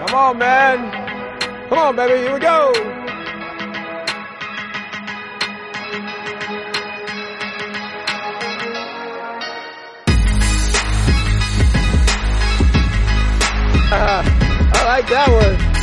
Come on, man. Come on, baby. Here we go. I like that one.